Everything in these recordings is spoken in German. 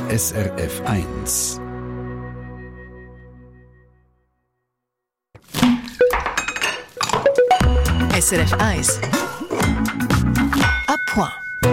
SRF 1. SRF 1. À point.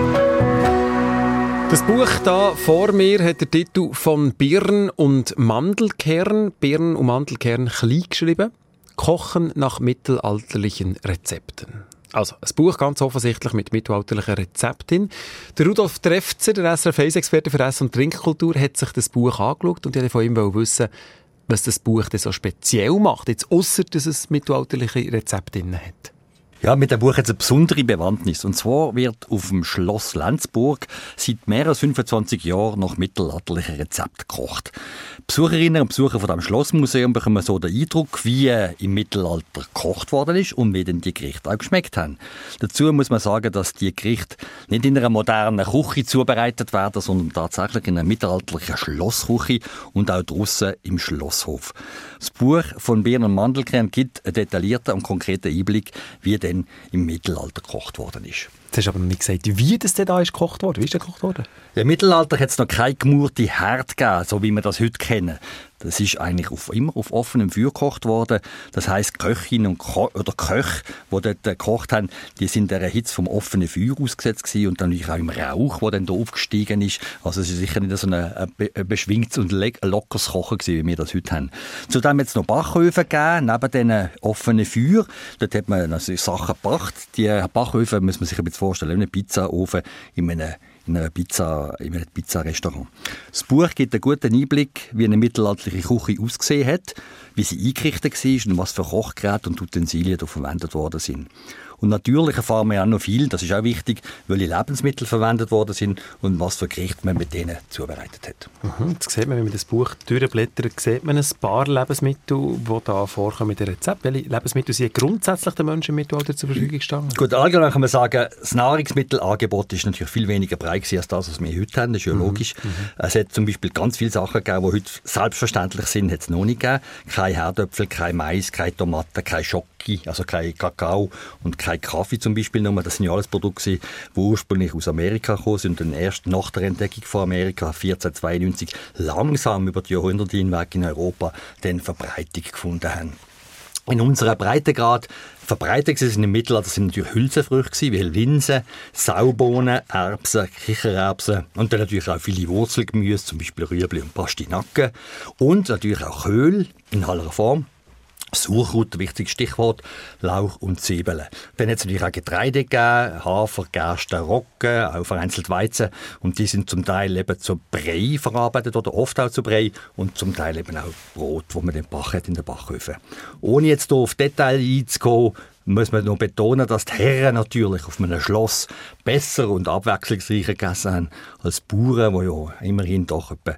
Das Buch hier vor mir hat den Titel «Von Birn und Mandelkern». Birn und Mandelkern klein geschrieben. «Kochen nach mittelalterlichen Rezepten». Also, ein Buch ganz offensichtlich mit mittelalterlichen Rezepten. Der Rudolf Trefzer, der SRF 1-Experte für Ess- und Trinkkultur, hat sich das Buch angeschaut und ich wollte von ihm wissen, was das Buch denn so speziell macht, jetzt ausser, dass es mittelalterliche Rezepte drin hat. Ja, mit dem Buch hat es eine besondere Bewandtnis. Und zwar wird auf dem Schloss Lenzburg seit mehr als 25 Jahren nach mittelalterlichen Rezepten gekocht. Besucherinnen und Besucher von dem Schlossmuseum bekommen so den Eindruck, wie im Mittelalter gekocht worden ist und wie denn die Gerichte auch geschmeckt haben. Dazu muss man sagen, dass die Gerichte nicht in einer modernen Küche zubereitet werden, sondern tatsächlich in einer mittelalterlichen Schlossküche und auch draussen im Schlosshof. Das Buch von Birn und Mandelkern gibt einen detaillierten und konkreten Einblick, wie denn im Mittelalter gekocht worden ist. Jetzt hast du aber noch nicht gesagt, wie das denn da ist gekocht worden. Wie ist der gekocht worden? Im Mittelalter hat es noch keine gemauerte Herd gegeben, so wie wir das heute kennen. Das ist eigentlich immer auf offenem Feuer gekocht worden. Das heisst, Köchinnen oder Köche, die dort gekocht haben, die sind der Hitze vom offenen Feuer ausgesetzt gewesen und dann natürlich auch im Rauch, der dann da aufgestiegen ist. Also es ist sicher nicht so ein beschwingtes und lockeres Kochen gewesen, wie wir das heute haben. Zudem hat es noch Backöfen gegeben, neben diesen offenen Feuer. Dort hat man also Sachen gebracht. Die Backöfen muss man sich ein bisschen vorstellen, wie ein Pizzaofen in einem Pizza-Restaurant. Das Buch gibt einen guten Einblick, wie eine mittelalterliche Küche ausgesehen hat, wie sie eingerichtet war und was für Kochgeräte und Utensilien da verwendet worden sind. Und natürlich erfahren wir auch noch viel, das ist auch wichtig, welche Lebensmittel verwendet worden sind und was für Gerichte man mit denen zubereitet hat. Jetzt sieht man, wenn man das Buch durchblättert, sieht man ein paar Lebensmittel, die da vorkommen mit dem Rezept. Welche Lebensmittel sind grundsätzlich den Menschen im Mittelalter zur Verfügung gestanden? Gut, allgemein kann man sagen, das Nahrungsmittelangebot ist natürlich viel weniger breit als das, was wir heute haben. Das ist ja logisch. Es hat zum Beispiel ganz viele Sachen gegeben, die heute selbstverständlich sind, hat es noch nicht gegeben. Keine Herdöpfel, kein Mais, keine Tomaten, kein Schoki, also kein Kakao und kein Kaffee zum Beispiel. Das sind ja alles Produkte, die ursprünglich aus Amerika gekommen sind und dann erst nach der Entdeckung von Amerika 1492 langsam über die Jahrhunderte hinweg in Europa dann Verbreitung gefunden haben. In unserer Breitengrad verbreitet sind im Mittelalter sind natürlich Hülsenfrüchte wie Linsen, Saubohnen, Erbsen, Kichererbsen und dann natürlich auch viele Wurzelgemüse, zum Beispiel Rüebli und Pastinaken und natürlich auch Öl in aller Form. Sauerkraut, wichtiges Stichwort, Lauch und Zwiebeln. Dann hat es natürlich auch Getreide gegeben, Hafer, Gerste, Roggen, auch vereinzelt Weizen. Und die sind zum Teil eben zu Brei verarbeitet oder oft auch zu Brei und zum Teil eben auch Brot, das man dann backen hat in den Backöfen. Ohne jetzt hier auf Details einzugehen, muss man noch betonen, dass die Herren natürlich auf einem Schloss besser und abwechslungsreicher gegessen haben als die Bauern, die ja immerhin doch etwa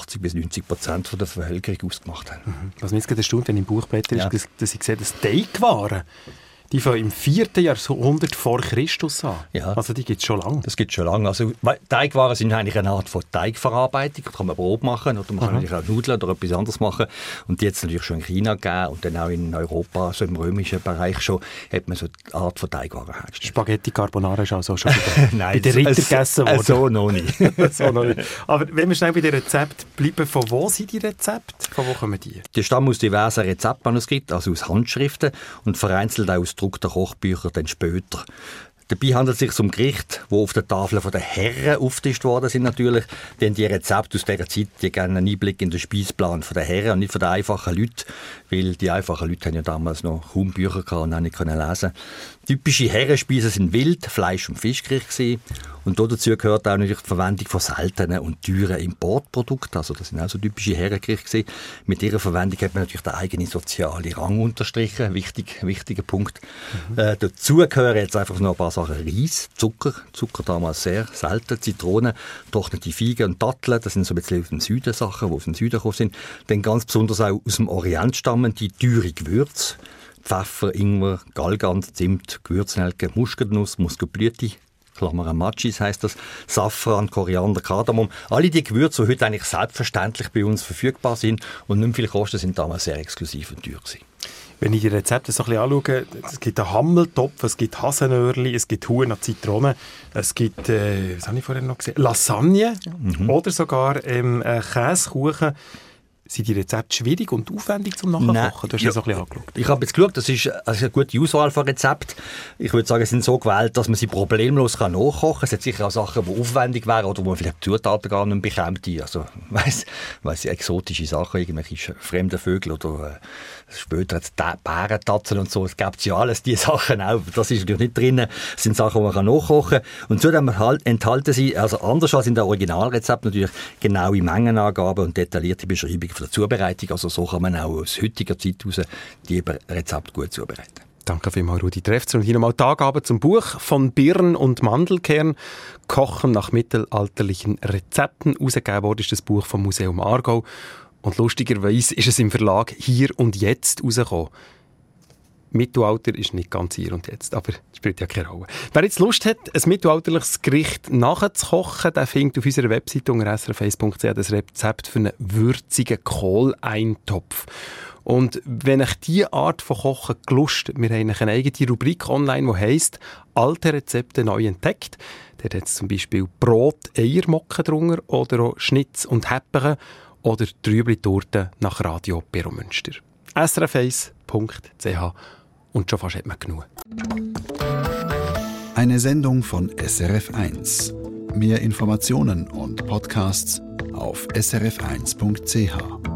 80-90% der Bevölkerung ausgemacht haben. Was mich jetzt gerade erstaunt, wenn ich im Buch blätter, ist, dass ich sehe, dass Teigwaren, die fangen im 4. Jahrhundert vor Christus an. Ja. Also die gibt es schon lange. Das gibt es schon lange. Also, Teigwaren sind eigentlich eine Art von Teigverarbeitung. Da kann man Brot machen oder man kann natürlich auch Nudeln oder etwas anderes machen. Und die hat es natürlich schon in China gegeben und dann auch in Europa, so im römischen Bereich schon, hat man so eine Art von Teigwaren hergestellt. Spaghetti Carbonara ist also schon bei den Ritter gegessen worden. So noch nicht. So noch nicht. Aber wenn wir schnell bei den Rezepten bleiben, von wo sind die Rezepte? Von wo kommen die? Die stammen aus diversen Rezeptmanuskripten, also aus Handschriften und vereinzelt auch aus gedruckten Kochbüchern dann später. Dabei handelt es sich um Gerichte, die auf der Tafel der Herren aufgetischt worden sind natürlich. Denn die Rezepte aus dieser Zeit, die geben einen Einblick in den Speisplan der Herren und nicht von den einfachen Leuten. Weil die einfachen Leute haben ja damals noch kaum Bücher gehabt und auch nicht lesen. Typische Herrenspeisen sind Wild-, Fleisch- und Fischgerichte. Und dazu gehört auch natürlich die Verwendung von seltenen und teuren Importprodukten. Also das sind auch so typische Herrengerichte. Mit ihrer Verwendung hat man natürlich den eigenen sozialen Rang unterstrichen. Wichtiger Punkt. Dazu gehören jetzt einfach noch ein paar Sachen. Reis, Zucker damals sehr selten, Zitronen, trocknete Feigen und Datteln. Das sind so ein bisschen aus dem Süden Sachen, die aus dem Süden gekommen sind. Dann ganz besonders auch aus dem Orient stammen die teure Gewürze. Pfeffer, Ingwer, Galgant, Zimt, Gewürznelke, Muskatnuss, Muskatblüte, Klammern Machis heisst das, Safran, Koriander, Kardamom. Alle die Gewürze, die heute eigentlich selbstverständlich bei uns verfügbar sind und nicht viel kosten, sind damals sehr exklusiv und teuer gewesen. Wenn ich die Rezepte so ein bisschen anschaue, es gibt einen Hammeltopf, es gibt Hasenöhrli, es gibt Huhn an Zitrone, es gibt, was habe ich vorher noch gesehen, Lasagne oder sogar Käsekuchen. Sind die Rezepte schwierig und aufwendig zum Nachkochen? Nein, Du hast das so ein bisschen angeschaut. Ich habe jetzt geschaut, das ist eine gute Auswahl von Rezepten. Ich würde sagen, sie sind so gewählt, dass man sie problemlos nachkochen kann. Es hat sicher auch Sachen, die aufwendig wären oder wo man vielleicht die Zutaten gar nicht bekommt. Also, weiss exotische Sachen, irgendwelche fremden Vögel oder später jetzt Bärentatzen und so. Es gibt ja alles, diese Sachen auch. Das ist natürlich nicht drin. Das sind Sachen, die man nachkochen kann. Und zudem enthalten sie, also anders als in der Originalrezept, natürlich genaue Mengenangaben und detaillierte Beschreibungen von der Zubereitung. Also so kann man auch aus heutiger Zeit heraus die Rezepte gut zubereiten. Danke vielmals, Rudi Treffzer. Und hier nochmal die Angaben zum Buch von Birnen und Mandelkern. Kochen nach mittelalterlichen Rezepten. Herausgegeben wurde das Buch vom Museum Aargau. Und lustigerweise ist es im Verlag «Hier und Jetzt» rausgekommen. Mittelalter ist nicht ganz hier und jetzt, aber das spielt ja keine Rolle. Wer jetzt Lust hat, ein mittelalterliches Gericht nachzukochen, der findet auf unserer Webseite unter srf1.ch das Rezept für einen würzigen Kohleintopf. Und wenn euch diese Art von Kochen gelustet, wir haben eine eigene Rubrik online, die heisst «Alte Rezepte neu entdeckt». Dort hat es zum Beispiel Brot, Eiermocken drunter oder auch Schnitz und Häppchen oder Trübli-Torte nach Radio Pero Münster. srf1.ch und schon fast hat man genug. Eine Sendung von SRF1. Mehr Informationen und Podcasts auf srf1.ch.